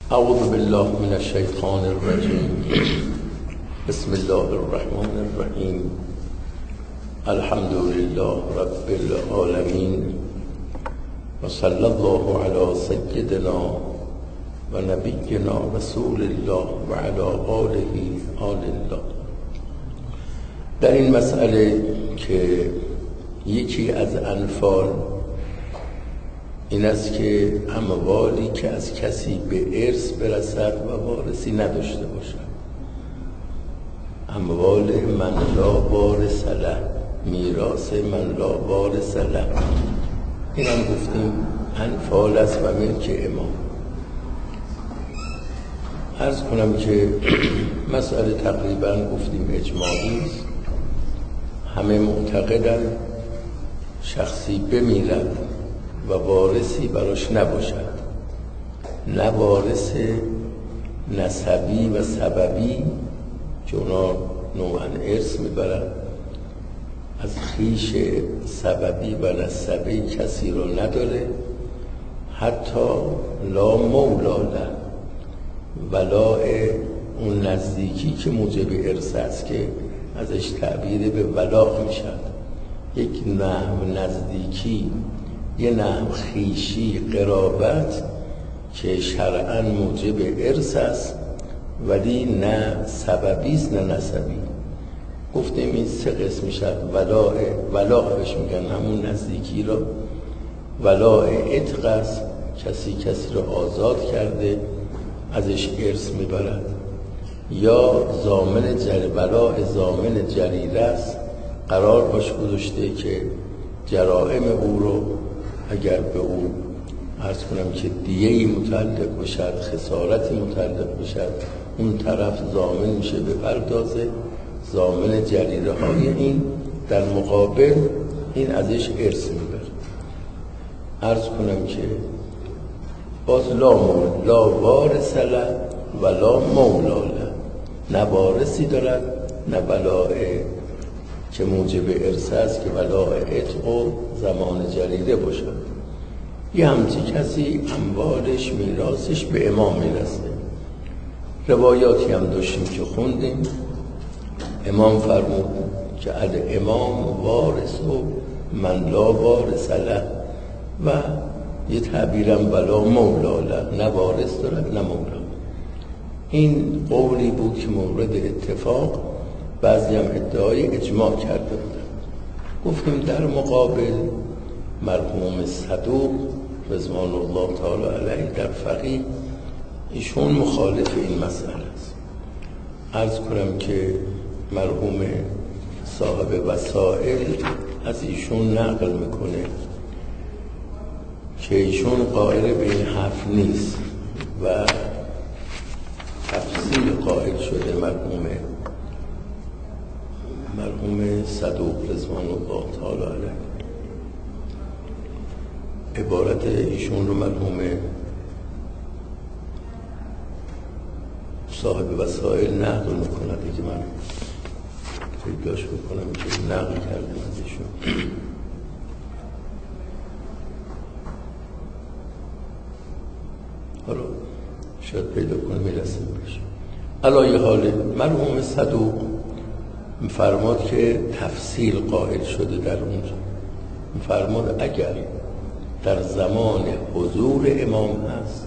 اعوذ بالله من الشیطان الرجیم. بسم الله الرحمن الرحیم. الحمد لله رب العالمین و صلی الله علی سیدنا و نبینا رسول الله و علی آله آل الله. در این مسئله که یکی از انفال این است که اموالی که از کسی به ارث برسد و وارثی نداشته باشد، اموال من لا وارث له، میراث من لا وارث له، این هم گفتیم انفال است و ملک امام. عرض کنم که مسئله تقریبا گفتیم اجماعی است. همه معتقدند شخصی بمیرد و وارثی براش نباشد، نه وارث نسبی و سببی که اونا نوعا ارث میبرند، از خویش سببی و نسبی کسی رو نداره، حتی لا مولا له، ولاء اون نزدیکی که موجب ارث است که ازش تعبیر به ولاء میشد. یک نحو نزدیکی، یه نحو خویشی، قرابت که شرعاً موجب ارث است ولی نه سببی است نه نسبی. گفتیم این سه قسم میشد. ولاء بهش میگن همون نزدیکی رو. ولاء عتق است، کسی رو آزاد کرده ازش ارث میبرد. یا ولاء ضامن جریره است، قرار باش گذاشته که جرائم او رو اگر به او عرض کنم که دیه‌ای متعلق باشد، خسارتی متعلق باشد، اون طرف ضامن میشه به پردازه، ضامن جریره های این، در مقابل این ازش ارث میبره. عرض کنم که باز لا وارث له و لا مولا له، نه وارثی دارد نه ولاء که موجب ارث است که ولاء عتق و زمان جریده باشد. یه همچی کسی اموالش میراثش به امام میرسه. روایاتی هم داشتیم که خوندیم، امام فرمود که الامام وارث و من لا وارث له، و یه تعبیرم ولا مولا له، نه وارث دارد نه مولا. این قولی بود که مورد اتفاق، بعضی هم ادعای اجماع کرده بودن. گفتیم در مقابل مرحوم صدوق رضوان الله تعالی علیه در فقیه، ایشون مخالف این مسئله است. عرض کنم که مرحوم صاحب وسائل از ایشون نقل میکنه که ایشون قائل به این حرف نیست و تفصیل قائل شده مرحوم صدوق رضوان الله تعالی علیه. عبارت ایشون رو مرحوم صاحب وسائل نقل میکنه که من پیداش بکنم که نقل کردم از ایشون. حالا شاید پیدا کنم میرسیم بشه. علایه حال مرحوم صدوق فرماد که تفصیل قائل شده در اونجا. فرماد اگر در زمان حضور امام هست،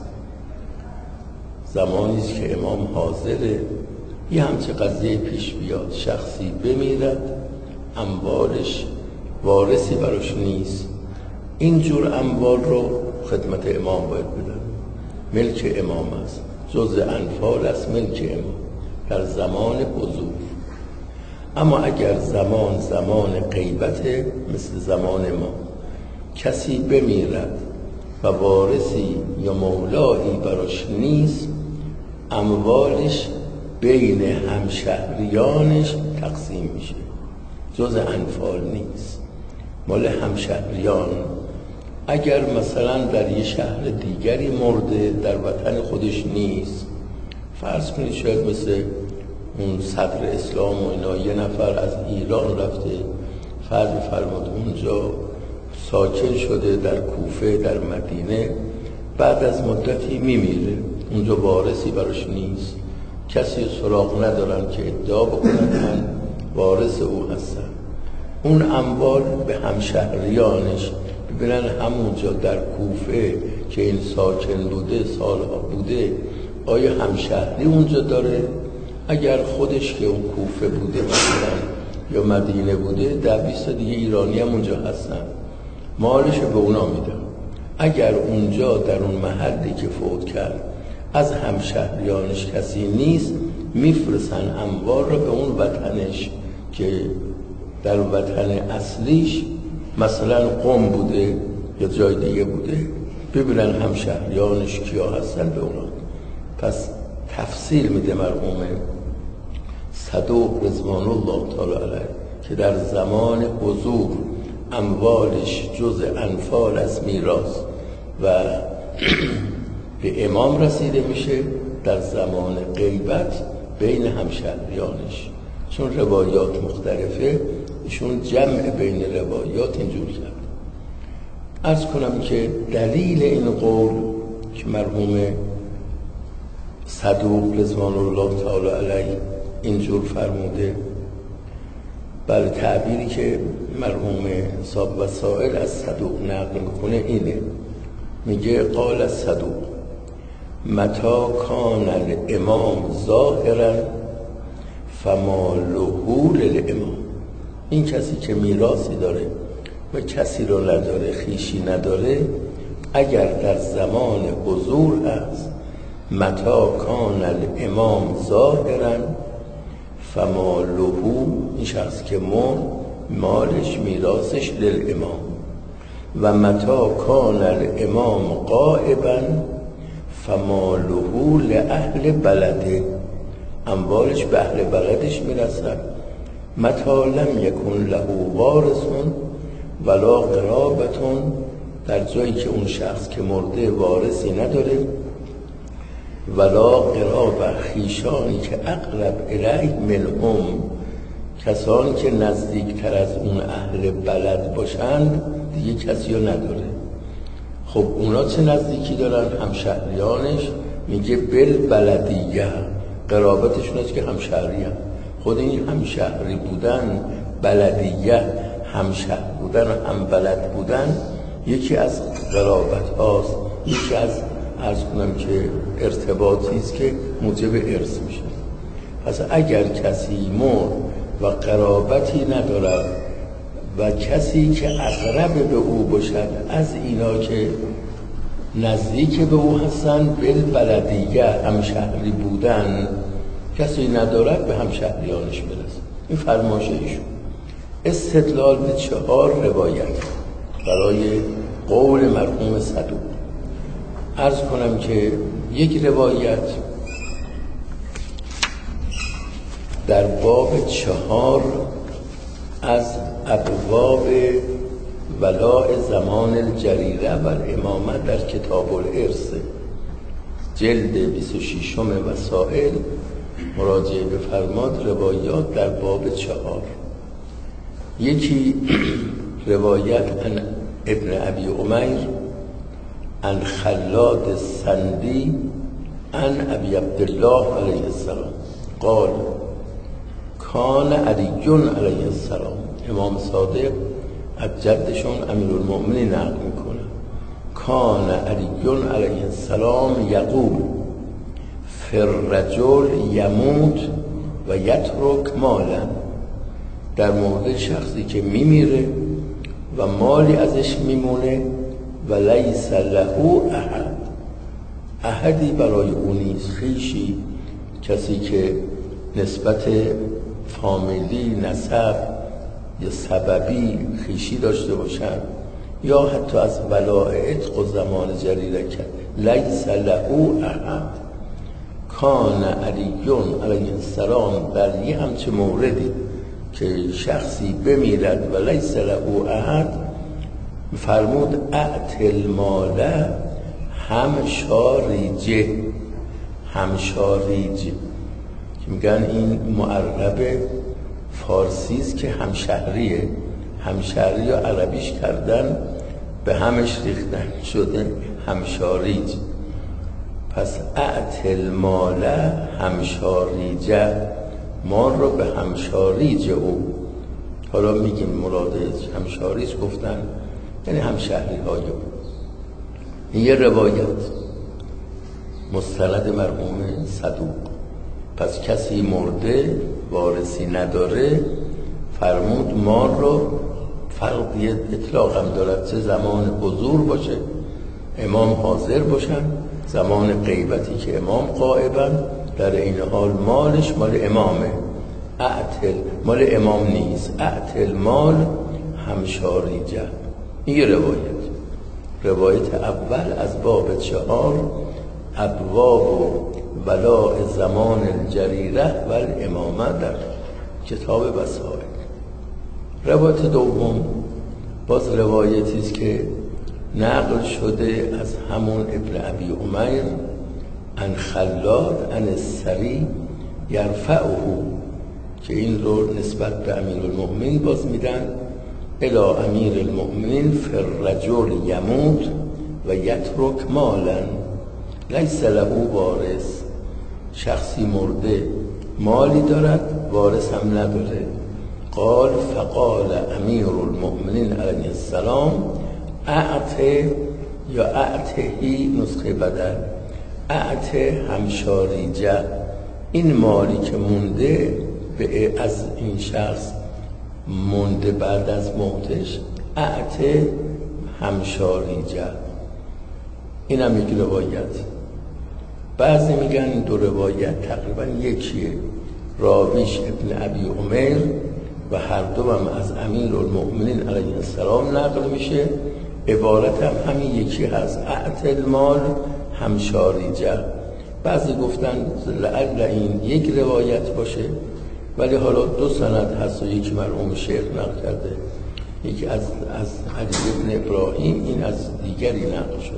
زمانیست که امام حاضره، یه همچه قضیه پیش بیاد، شخصی بمیرد اموالش وارثی براش نیست، اینجور اموال رو خدمت امام باید بدن، ملک امام است، جز انفال است، ملک امام در زمان حضور. اما اگر زمان غیبته، مثل زمان ما، کسی بمیرد و وارثی یا مولایی براش نیست، اموالش بین همشهریانش تقسیم میشه، جز انفال نیست، مال همشهریان. اگر مثلا در یه شهر دیگری مرده، در وطن خودش نیست، فرض کنید شاید مثل اون صدر اسلام و اینا، یه نفر از ایران رفته، فرض فرمود اونجا ساکن شده، در کوفه، در مدینه، بعد از مدتی میمیره، اونجا وارثی براش نیست، کسی سراغ ندارن که ادعا بکنن من وارث او هستم. اون اموال به همشهریانش ببینن همونجا در کوفه که این ساکن بوده سالها بوده آیا همشهری اونجا داره؟ اگر خودش که اون کوفه بوده مثلا یا مدینه بوده 10-20 دیگه ایرانی هم اونجا هستن، مالش به اونا میدن. اگر اونجا در اون محلی که فوت کرد از همشهریانش کسی نیست، میفرستن اموال رو به اون وطنش که در وطن اصلیش مثلا قم بوده یا جای دیگه بوده، ببینن همشهریانش کیا هستن به اونا. پس تفصیل میده مرحوم صدوق رضوان الله تعالی علیه که در زمان حضور اموالش جز انفال از میراث و به امام رسیده میشه، در زمان غیبت بین همشهریانش. چون روایات مختلفه ایشون جمع بین روایات اینجور کرد. عرض کنم که دلیل این قول که مرحوم صدوق رضوان الله تعالی علیه اینجور فرموده، بله تعبیری که مرحوم صاحب وسائل از صدوق نقل میکنه اینه، میگه قال الصدوق متى کان الامام ظاهرا فما له للامام. این کسی که میراثی داره و کسی رو نداره، خویشی نداره، اگر در زمان حضور هست متى کان الامام ظاهرا فما له، این شخص که مالش میراثش للامام، و متى کان الامام غائبا فما له لأهل بلده، اموالش به اهل بلدش میرسد. متى لم یکن له وارث ولا قرابة، در جایی که اون شخص که مرده وارثی نداره، ولا قرابه، خیشانی که اقرب الیه منهم، کسانی که نزدیکتر از اون اهل بلد باشند دیگه کسی رو نداره. خب اونا چه نزدیکی دارن؟ همشهریانش. میگه بالبلدیه، قرابتشون است که همشهری هم. خود این همشهری بودن، بلدیه همشهر بودن و هم بلد بودن یکی از قرابت هاست، یکی از عرض کنم که ارتباطی است که موجب ارث میشه. پس اگر کسی مرد و قرابتی ندارد و کسی که اقرب به او باشد از اینا که نزدیک به او هستن، بالبلدیه همشهری بودن، کسی ندارد به همشهریانش برسه. این فرمایش ایشون. استدلال به 4 روایت برای قول مرحوم صدوق. عرض کنم که یک روایت در باب 4 از ابواب ولاء زمان الجریره و الامامه در کتاب الارث جلد 26 وسائل مراجعه بفرماد. روایات در باب 4، یکی روایت عن ابن ابی امیر عن خلاد السندی عن ابی عبدالله علیه السلام قال کان علی علیه السلام. امام صادق از جدشون امیرالمؤمنین نقل میکنه. کان علی علیه السلام یقول فی الرجل یموت و یترک مالا، در مورد شخصی که میمیره و مالی ازش میمونه، و لیس له احد، احدی برای اون نیست، خویشی، کسی که نسبت فامیلی، نسب یا سببی خویشی داشته باشن، یا حتی از ولاء عتق و زمان جریره کرد. لیس له احد. کان علی علیه السلام در یه همچه موردی که شخصی بمیرد و لیس له احد، فرمود اعتل ماله همشاریجه. همشاریج که میگن این معرب فارسی است که همشهریه، همشهری یا عربیش کردن به همش ریختن شده همشاریج. پس اعتل مال همشاریجه، مال رو به همشاریج او. حالا میگیم مراد همشاریج گفتن یعنی همشهری های او. این یه روایت مستند مرحوم صدوق. پس کسی مرده وارثی نداره، فرمود مال رو، فرق یه اطلاق هم دارد، چه زمان حضور باشه امام حاضر باشن، زمان غیبتی که امام غائبن، در این حال مالش مال امامه. اعتل مال امام نیست، اعتل مال همشاریجه. این یه روایت اول از باب 4 ابواب ولاء زمان الجریره و الامامه در کتاب وسائل. روایت دوم باز روایتی است که نقل شده از همون ابن ابی عمیر عن خلاد عن السری یرفعه، که این رو نسبت به امیر المؤمنین باز میدن الی امیر المؤمنین فی الرجل یموت و یترک مالا لیس له وارث. شخصی مرده مالی دارد وارث هم نداره. قال فقال امیر المؤمنین علیه السلام اعطه یا اعطهی نسخه بدل اعطه همشاریجه، این مالی که مونده از این شخص مونده بعد از موتش، اعطه همشاریجه. این هم یک روایت. بعضی میگن این دو روایت تقریبا یکیه، راویش ابن ابی عمیر و هر دو هم از امیر المؤمنین علیه السلام نقل میشه، عبارت هم همین یکی هست، اعطل مال همشاریجه. بعضی گفتن لعل این یک روایت باشه، ولی حالا دو سند هست و یکی مرحوم شیخ نقل کرده، یکی از علی ابن ابراهیم، این از دیگری نقل شده.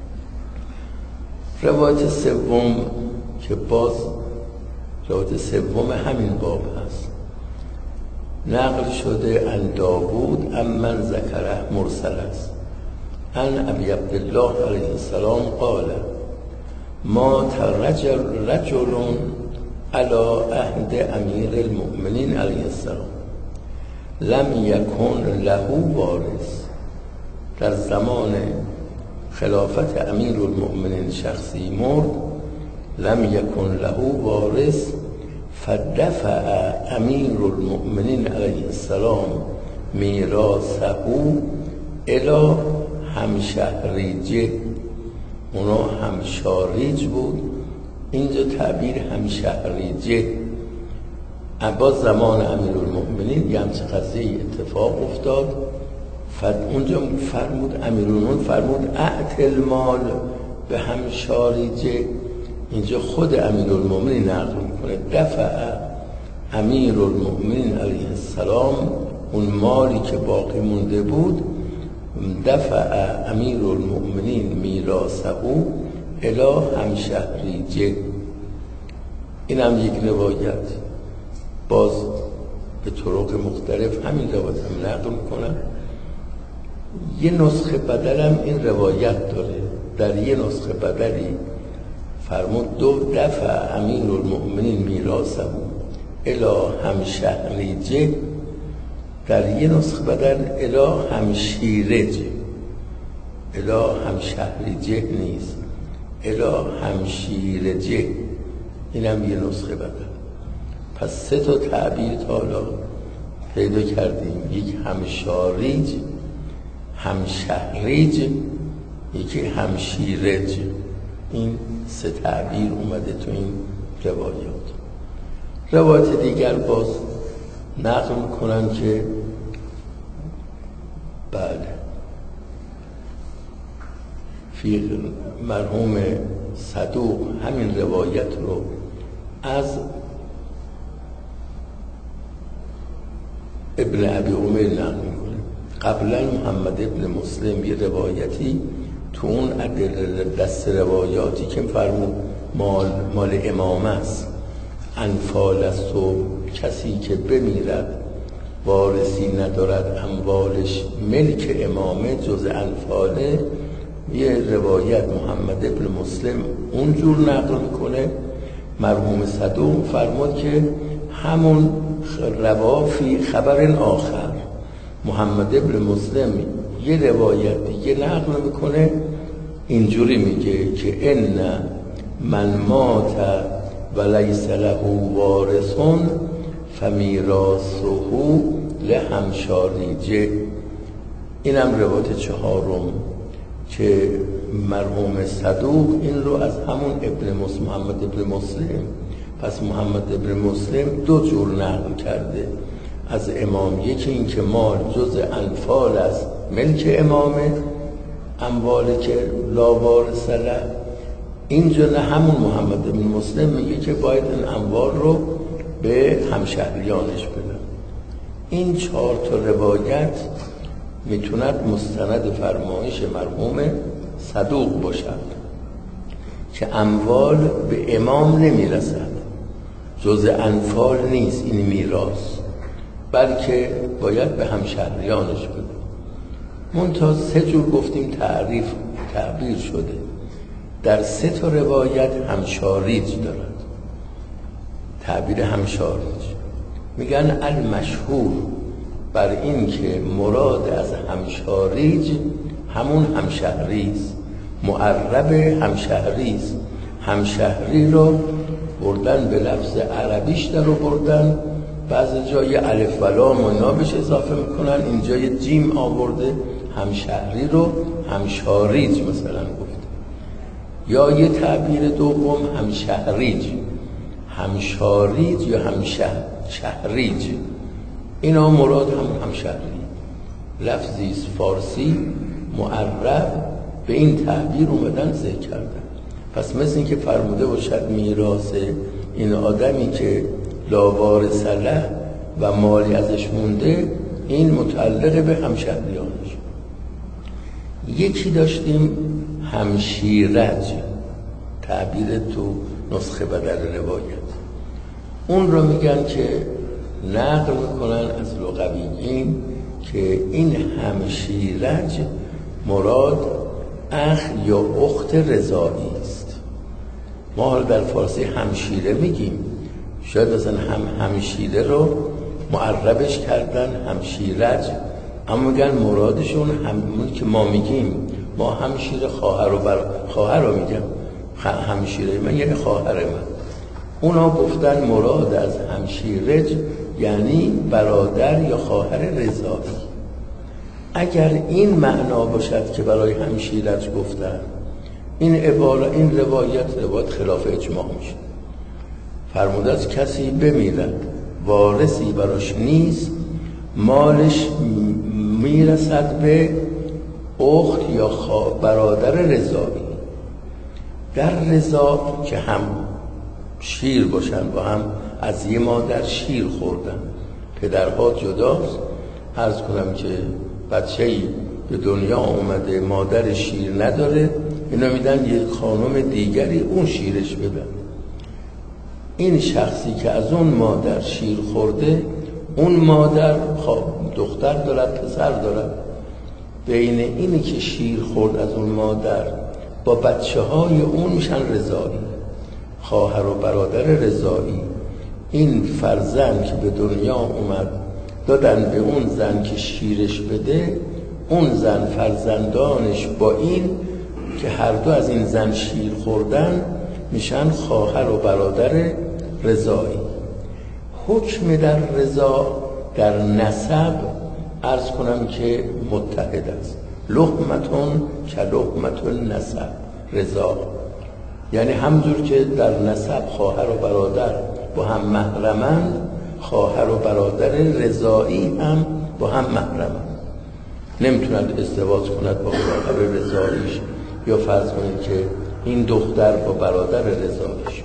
روایت سوم که باز روایت سوم همین باب هست، نقل شده ان داوود امن ذکره، مرسل است، ان ابی عبدالله علیه السلام قال ما رجل علی عهد امیر المؤمنین علیه السلام لم یکن له وارث. در زمان خلافت امیر المؤمنین شخصی مرد، لم یکن له وارث، فدفع امیر المؤمنین علیه السلام میراثه الی همشهریجه. اونا همشاریج بود، اینجا تعبیر همشهریجه. باز زمان امیر المؤمنین یه همچه قضیه اتفاق افتاد، اونجا فرمود امیر المؤمنین فرمود اعطل مال به همشاریجه. اینجا خود امیر المؤمنین نقل میکنه دفع امیر المؤمنین علیه السلام اون مالی که باقی مونده بود، دفع امیر المؤمنین میراثه الی همشهریجه. این هم یک روایت، باز به طرق مختلف همین روایت هم نقل میکنن. یه نسخه بدل هم این روایت داره، در یه نسخه بدلی فرمود دو دفع امیر المؤمنین میراثه الی همشهریجه، در یه نسخه بدل الی همشیرجه، الی همشهریجه نیست، الی همشیرجه. این هم یه نسخه بدل. پس سه تا تعبیر تا حالا پیدا کردیم، یک همشاریج، همشهریج، یکی همشیرج. این سه تعبیر اومده تو این روایات. روایت دیگر باز نقل میکنن که بله فی مرحوم صدوق همین روایت رو از ابن ابی عمیر نقل میکنه. قبلا محمد ابن مسلم یه روایتی تو اون دست روایاتی که فرمود مال امام است، انفال است و کسی که بمیرد وارثی ندارد اموالش ملک امامه جز انفاله، یه روایت محمد ابن مسلم اونجور نقل میکنه، مرحوم صدوق فرمود که همون روافی خبر آخر. محمد ابن مسلم یه روایت دیگه نقل میکنه، اینجوری میگه که ان من مات ولیس له وارث فمیراثه لهمشاریجه. اینم روایت چهارم که مرحوم صدوق این رو از همون محمد ابن مسلم، پس محمد ابن مسلم دو جور نقل کرده از امام. یکی این که مال جز انفال از ملک امامه، اموالی که لا وارث له. اینجا نه، همون محمد ابن مسلم میگه که باید این اموال رو به همشهریانش بدن. این 4 تا روایت میتوند مستند فرمایش مرحوم صدوق باشد که اموال به امام نمیرسد، جز انفال نیست این میراث، بلکه باید به همشهریانش بده. منتها 3 جور گفتیم تعبیر شده، در 3 تا روایت همشاریج دارد. تعبیر همشاریج میگن المشهور بر این که مراد از همشاریج همون همشهریست، معرب همشهریست. همشهری رو بردن به لفظ عربیش در رو بردن، بعضی جای الف و لام و اینا بهش اضافه میکنن، اینجا یه جیم آورده، همشهری رو همشاریج مثلا گفته. یا یه تعبیر دوم همشهریج، همشاریج یا همشهریج، اینا مراد همون همشهری. لفظی فارسی معرب به این تعبیر اومدن ذکر کردن. پس مثل این که فرموده باشد میراث این آدمی که لا وارث له و مالی ازش مونده، این متعلق به همشهریانش. یکی داشتیم همشیرج، تعبیر تو نسخه بدل روایت، اون رو میگن که نقل میکنن از لغویین که این همشیرج مراد اخ یا اخت رضایی است. ما حالا در فارسی همشیره میگیم، شاید مثلا همشیره رو معربش کردن همشیرج، اما میگن مرادشون همون که ما میگیم. ما همشیره خواهر رو میگم همشیره من یعنی خواهر من. اونا گفتن مراد از همشیرج یعنی برادر یا خواهر رضایی. اگر این معنا باشد که برای همشیرج گفتن، این روایت خلاف اجماع میشه. فرموده از کسی بمیرد وارثی براش نیست، مالش میرسد به اخت یا برادر رضایی. در رضا که هم شیر باشن و هم از یه مادر شیر خوردن، پدرها جداست. عرض کنم که بچه‌ای به دنیا اومده مادر شیر نداره، اینا میدن یه خانم دیگری اون شیرش بدن. این شخصی که از اون مادر شیر خورده، اون مادر دختر دارد پسر دارد، بین اینی که شیر خورد از اون مادر با بچه های اون میشن رضایی، خواهر و برادر رضایی. این فرزند که به دنیا اومد دادن به اون زن که شیرش بده، اون زن فرزندانش با این که هر دو از این زن شیر خوردن میشن خواهر و برادر رضایی. حکم در رضا در نسب عرض کنم که متحد است. لحمتون که لحمتون نسب رضا، یعنی همجور که در نسب خواهر و برادر با هم محرمند، خواهر و برادر رضایی هم با هم محرمند. نمیتونند ازدواج کند با خواهر رضاییش، یا فرض کنید که این دختر با برادر رضاییش.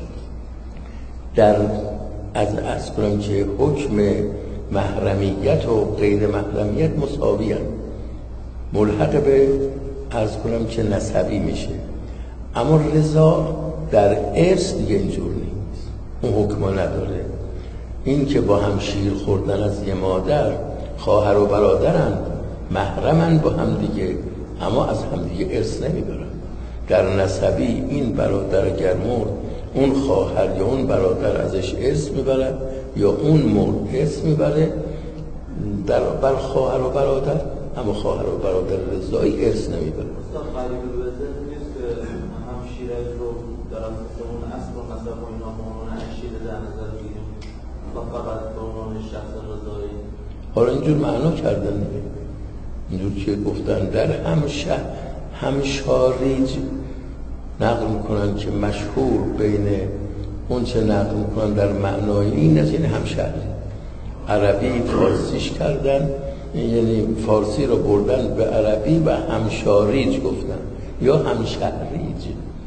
در از کنم که حکم محرمیت و غیر محرمیت مساوی هم، ملحق به عرض کنم که نسبی میشه. اما رضا در ارث دیگه اینجور نیست، اون حکم نداره. این که با هم شیر خوردن از یه مادر، خواهر و برادرن، محرمن با هم دیگه، اما از همدیگه ارث نمیبرن. در نسبی این برادر اگر مرد اون خواهر یا اون برادر ازش ارث میبره یا اون مرد ارث میبره در بر خواهر و برادر، اما خواهر و برادر رضایی ارث نمیبره. قریب الوزن نیست که هم شیرج رو در اون اصل و نسب و اینا معنون اشیره در نظر بگیریم و فقط به عنوان شخص رضایی. حالا اینجور معنا کردن، اینجور که گفتن در همشاریج نقل میکنن که مشهور بین اون چه نقل میکنن در معنای این است، یعنی همشهری. عربی فارسیش کردن، یعنی فارسی رو بردن به عربی و همشاریج گفتن یا همشهریج.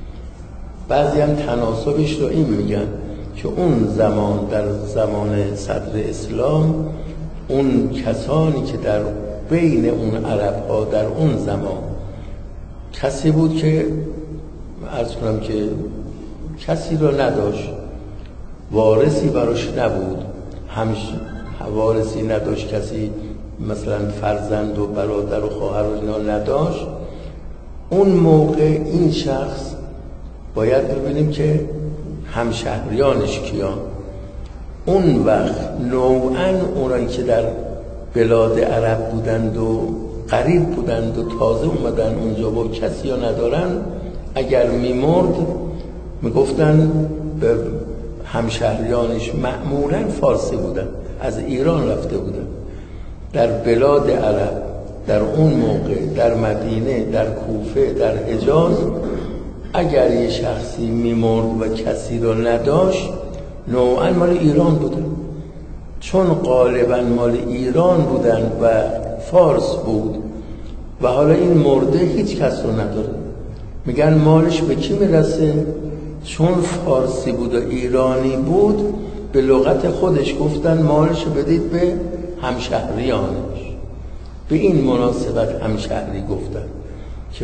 بعضی هم تناسبش رو این میگن که اون زمان در زمان صدر اسلام اون کسانی که در بین اون عرب ها در اون زمان کسی بود که عرض کنم که کسی رو نداشت، وارثی براش نبود، وارثی نداشت، کسی مثلا فرزند و برادر و خواهر و اینا نداشت. اون موقع این شخص باید ببینیم که همشهریانش کیان. اون وقت نوعاً اونایی که در بلاد عرب بودند و غریب بودند و تازه اومدن اونجا و کسی ها ندارن، اگر میمرد میگفتن به همشهریانش، معمولاً فارسی بودن، از ایران رفته بودن در بلاد عرب در اون موقع، در مدینه، در کوفه، در حجاز. اگر یه شخصی میمرد و کسی رو نداشت نوعاً مال ایران بودن، چون غالباً مال ایران بودن و فارس بود و حالا این مرده هیچ کس رو نداره، میگن مالش به کی میرسه؟ چون فارسی بود و ایرانی بود، به لغت خودش گفتن مالش بدید به همشهریانش. به این مناسبت همشهری گفتن که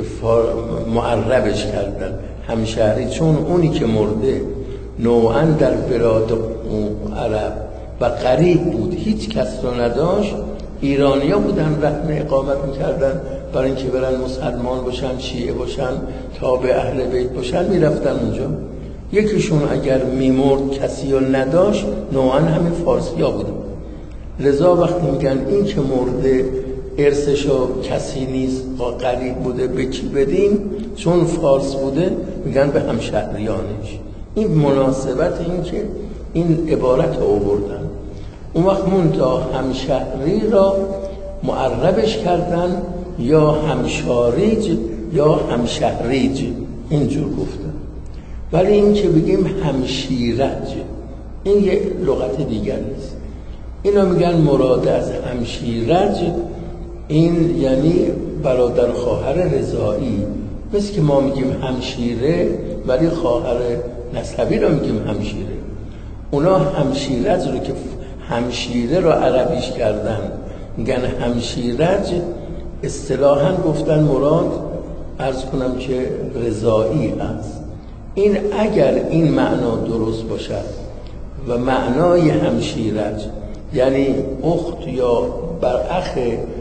معربش کردن همشهری، چون اونی که مرده نوعاً در بلاد عرب و غریب بود، هیچ کس رو نداشت، ایرانیا بودن رهن اقامت میکردن برای اینکه برن مسلمان باشن، شیعه باشن، تابع اهل بیت باشن، میرفتن اونجا. یکیشون اگر میمرد کسی رو نداشت نوعاً همین فارسی ها بودن. لذا وقتی میگن این که مرده ارثشو کسی نیست و غریب بوده به کی بدیم، چون فارس بوده میگن به همشهریانش. این مناسبت این که این عبارت رو آوردن. اون وقت منتها همشهری را معربش کردن یا همشاریج یا همشهریج، اینجور گفتن. ولی این که بگیم همشیرج، این یه لغت دیگر نیست. اینا میگن مراد از همشیرج این یعنی برادر خواهر رضایی، مثل که ما میگیم همشیره ولی خواهر نسبی رو میگیم همشیره. اونا همشیرج رو که همشیره رو عربیش کردن میگن همشیرج، اصطلاحاً گفتن مراد عرض کنم که رضایی است. این اگر این معنا درست باشد و معنای همشیرج یعنی اخت یا براخ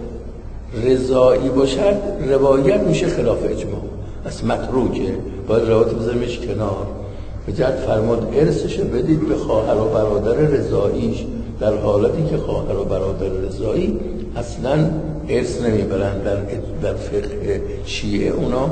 رضایی باشد، روایت میشه خلاف اجماع، از متروکه، باید روایت بذاریمش کنار. بجد فرمود ارثشو بدید به خواهر و برادر رضاییش، در حالتی که خواهر و برادر رضایی اصلا ارث نمیبرن. در فقه شیعه اونا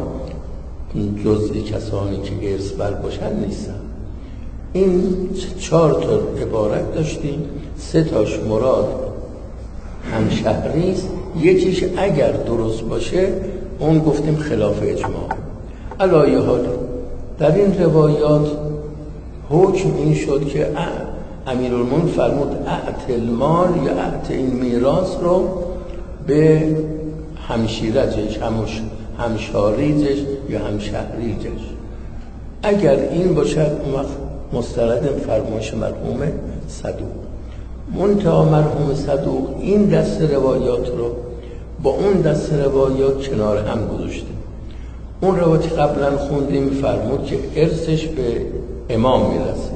جزئی کسانی که ارث بر باشن نیستن. این 4 تا عبارت داشتیم، 3 تاش مراد همشهری است، یکیش اگر درست باشه اون گفتیم خلاف اجماع. علایه حال در این روایات حکم این شد که امیرالمومنین فرمود اعط المال یا اعط این میراث رو به همشیرجش، همشاریجش یا همشهریجش. اگر این باشد اون وقت مستند فرمایش مرحوم صدوق. منتها مرحوم صدوق این دست روایات رو با اون دست روایات کنار هم گذاشته. اون روایتی قبلا خوندیم فرمود که ارثش به امام میرسه،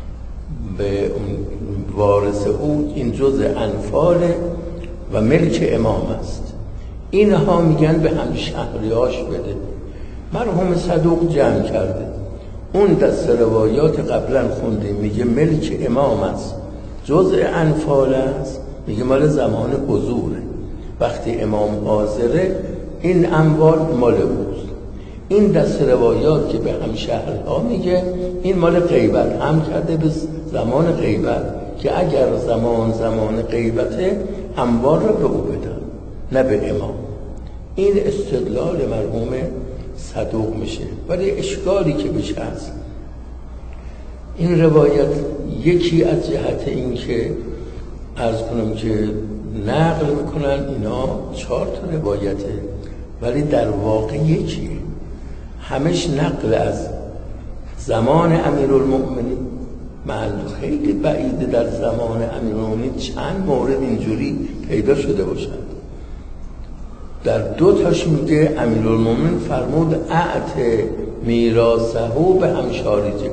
به اون وارث او، این جزء انفال و ملک امام است. اینها میگن به همشهریاش بده. مرحوم صدوق جمع کرده، اون دست روایات قبلا خوندیم میگه ملک امام است، جزء انفال است، میگه مال زمان حضوره، وقتی امام حاضره این اموال مال اوست. این دست روایات که به همشهرها میگه این مال غیبت، هم کرده به زمان غیبت که اگر زمان غیبته اموال رو به او بدن نه به امام. این استدلال مرحوم صدوق میشه. ولی اشکالی که بهش هست این روایت، یکی از جهت این که عرض کنم که نقل میکنن اینا 4 تا روایته، ولی در واقع یکیه، همش نقل از زمان امیرالمؤمنین. محل خیلی بعیده در زمان امیرالمؤمنین چند مورد اینجوری پیدا شده باشد. در 2 تاش میگه امیرالمؤمنین فرمود اعط میراثه به همشاریجه،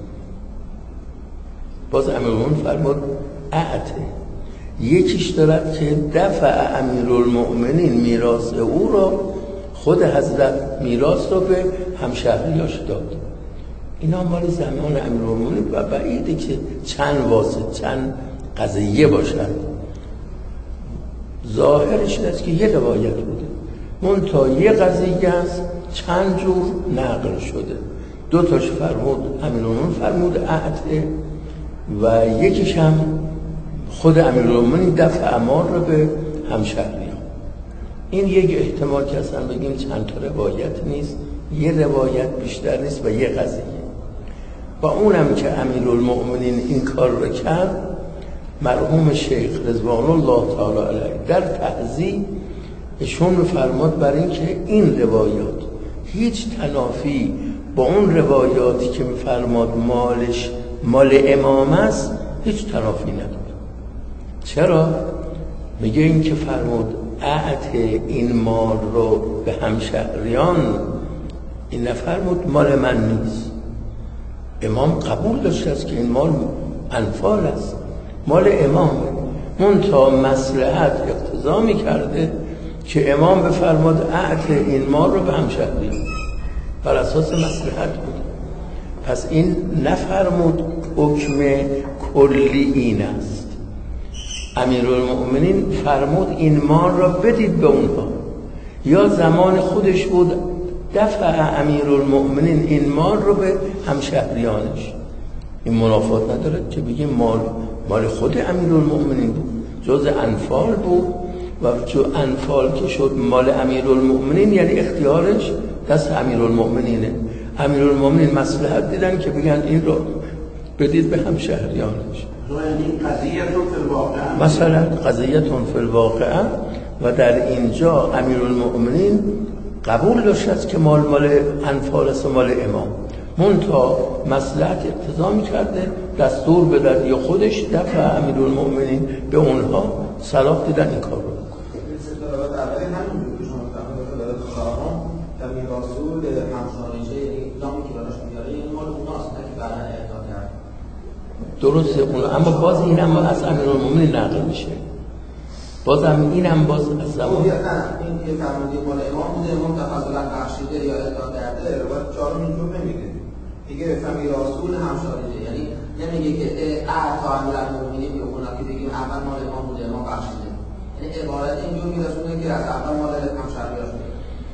باز امیرالمؤمنین فرمود اعط. یکیش دارد که دفع امیرالمؤمنین میراث او را، خود حضرت میراث را به همشهریاش داد. اینا مال زمان امیرالمؤمنین و بعیده که چند واسط چند قضیه باشد. ظاهرش این است که یه روایت بوده، منتها یه قضیه است چند جور نقل شده. 2 تاش فرمود امیرالمؤمنین فرمود اعطه و یکیش هم خود امیرالمؤمنین دفع امار رو به همشهریان. این یک احتمال که اصلا بگیم چند تا روایت نیست، یه روایت بیشتر نیست و یه قضیه. و اونم که امیرالمؤمنین این کار رو کرد، مرحوم شیخ رضوان الله تعالی علیه در تعزیه ایشون فرمود بر این که این روایات هیچ تنافی با اون روایاتی که میفرماد مالش مال امام است هیچ تنافی نداره. چرا؟ میگه این که فرمود اعط این مال رو به همشهریان، این نفرمود مال من نیست. امام قبول داشته است که این مال انفال است، مال امامه، منتها مصلحت اقتضا می‌کرده که امام بفرماد اعط این مال رو به همشهریان، بر اساس مصلحت بود. پس این نفرمود حکم کلی این است. امیرالمؤمنین فرمود این مال را بدید به اونها، یا زمان خودش بود دفع امیرالمؤمنین این مال رو به همشهریانش. این منافات نداره که بگیم مال خود امیرالمؤمنین بود، جز انفال بود و چون انفال که شد مال امیرالمؤمنین یعنی اختیارش دست امیرالمؤمنینه. امیرالمؤمنین مصلحت دیدن که بگن این رو بدید به همشهریانش. مثلا قضیتون فی الواقع. و در اینجا امیرالمؤمنین قبول داشت که مال انفال است و مال امام، منتها مصلحت اقتضا می‌کرده دستور بدن یا خودش دفع امیرالمؤمنین به اونها صلاح دیدن این کار رو بکنه. درسته اون، اما باز این هم از امیرالمؤمنین نقل میشه، بازم این هم باز از زمان این که فرمودی مال امام بوده، امام تفضلا بخشیده یا اعطا کرده، روایت 4 اینجور نمیگه دیگه. فهمی رسول همشاریده، یعنی نمیگه که اعطا امیرالمؤمنین به اونا که بگیم اول مال امام بوده امام بخشیده، یعنی عبارت اینجور میرسونه که از اول مال همشاریاش بوده.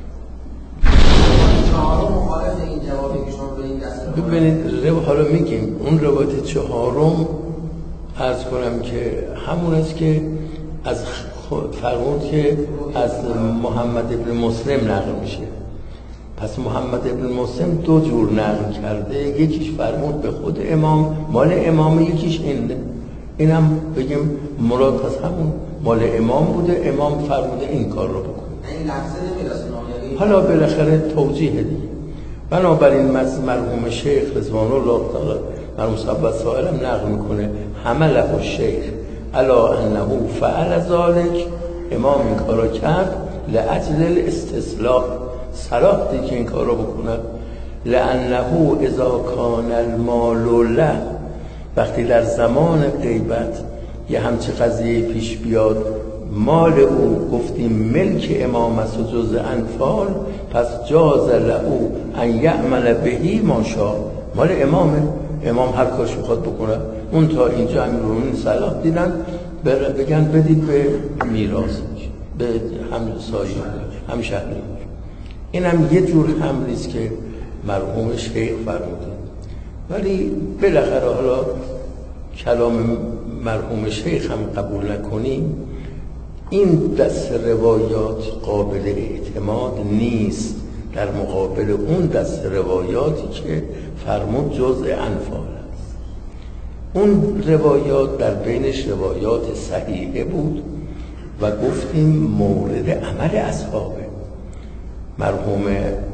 چهارم مخالف این جوابی که شما به این دسته ببینید حالا میگیم اون روایت 4م عرض کنم که همون است که از فرمود که از محمد ابن مسلم نقل میشه. پس محمد ابن مسلم 2 جور نقل کرده، یکیش فرمود به خود امام مال امام، یکیش اینم بگیم مراد از همون مال امام بوده، امام فرموده این کار رو بکن. این لفظه نمیرسونه. حالا بالاخره توضیح دیگه. بنابراین مرحوم شیخ رضوان الله تعالی مرحوم صاحب سائلم نقل میکنه حمله الشیخ الا انه فعل ذلك، امام این کارو کرد لاجل الاستسلاح، صلاح دی که این کارو بکنه. لانه اذا کان المال له، وقتی در زمان غیبت یه همچه قضیه پیش بیاد مال او گفتیم ملک امام است و جز انفال، پس جاز له ان یعمل بهی ما شاء. مال امامه، امام هر کارش میخواد بکنه. اون تا اینجا امیرالمومنین صلاح دیدن بگن بدید به میراث، به همسایه، همشهری. این هم یه جور حملیست که مرحوم شیخ فرمودن. ولی بالاخره حالا کلام مرحوم شیخ هم قبول نکنیم، این دست روایات قابل اعتماد نیست در مقابل اون دست روایاتی که فرمود جزء انفال است. اون روایات در بینش روایات صحیحه بود و گفتیم مورد عمل اصحابه. مرحوم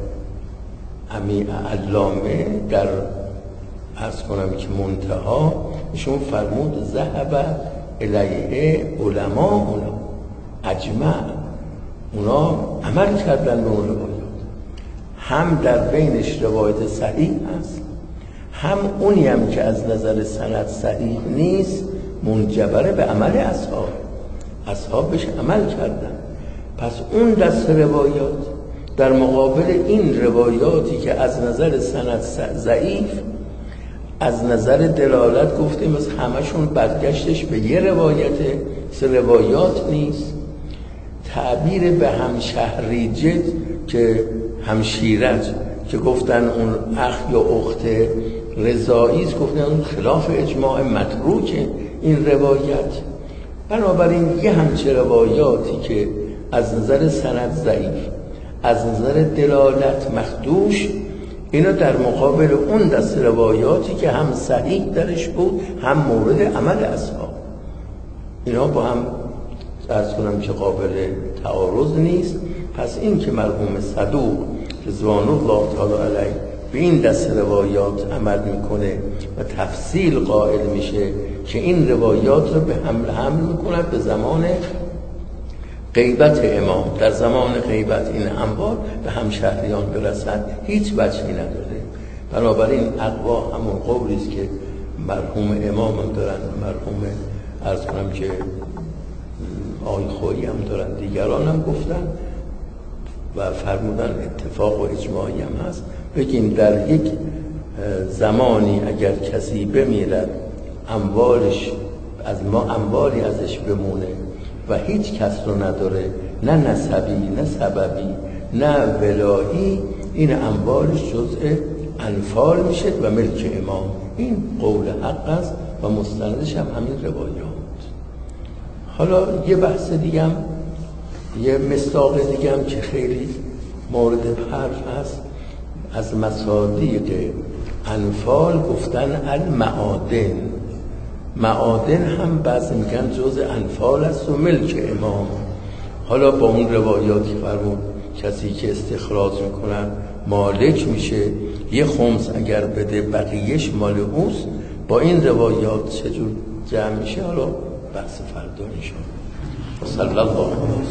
علامه در عرض کنم که منتها ایشون فرمود ذهب الیه علماء اجمع، اونا عمل کردن به اون روایات. هم در بینش روایت صحیح هست، هم اونی هم که از نظر سند صحیح نیست منجبره به عمل اصحاب بهش عمل کردن. پس اون دست روایات در مقابل این روایاتی که از نظر سند ضعیف، از نظر دلالت گفتیم از همشون برگشتش به یه روایت، سه روایات نیست. تعبیر به همشهری جد که همشیرت که گفتن اون اخ یا اخت رضاییست، گفتن اون خلاف اجماع متروکه این روایت. بنابراین یه همچه روایاتی که از نظر سند ضعیف، از نظر دلالت مخدوش، اینا در مقابل اون دست روایاتی که هم صحیح درش بود هم مورد عمل اصحاب، اینا با هم عرض کنم که قابل تعارض نیست. پس این که مرحوم صدوق رضوان الله تعالی علیه به این دست روایات عمل میکنه و تفصیل قائل میشه که این روایات رو به حمل میکنه به زمان غیبت امام، در زمان غیبت این انبار به همشهریان برسد، هیچ وجهی نداره. بنابراین اقوا همون قولیست که مرحوم امام هم دارن، مرحوم عرض کنم که آقای خویی هم دارن، دیگران هم گفتن و فرمودن اتفاق و اجماعی هم هست. بگیم در یک زمانی اگر کسی بمیرد اموالش از ما اموالی ازش بمونه و هیچ کس رو نداره، نه نسبی نه سببی نه ولایی، این اموالش جزء انفال میشه و ملک امام. این قول حق است و مستندش هم همین روایات. حالا یه بحث دیگه هم، یه مصداق دیگه هم که خیلی مورد حرف هست، از مصادیق انفال گفتن المعادن. معادن هم بعضی میگن جز انفال است و ملک امام. حالا با اون روایاتی فرمود کسی که استخراج میکنن مالک میشه، یه خمس اگر بده بقیهش مال اوست. با این روایات چجور جمع میشه؟ حالا بحث فردا میشه. صلی الله علیه